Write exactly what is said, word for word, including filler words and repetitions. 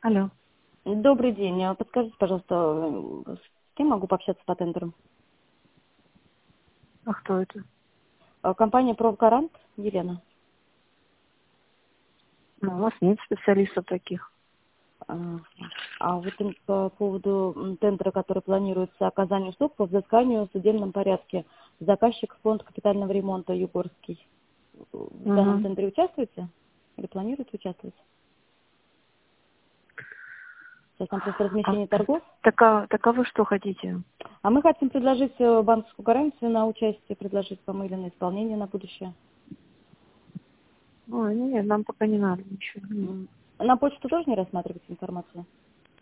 Алло. Добрый день. А Подскажите, пожалуйста, э, с кем могу пообщаться по тендеру? А кто это? А, Компания «Профгарант», Елена. Ну, у нас нет специалистов таких. А а вот м, по поводу м, тендера, который планируется оказание услуг по взысканию в судебном порядке. Заказчик фонд капитального ремонта Югорский. В данном Угу. тендере участвуете? Или планируете участвовать? Сейчас там просто А, размещение т- торгов. так, а, так а вы что хотите? А мы хотим предложить э, банковскую гарантию на участие, предложить вам или на исполнение на будущее. Ой, нет, нам пока не надо ничего. Нет. М. На почту тоже не рассматриваете информацию?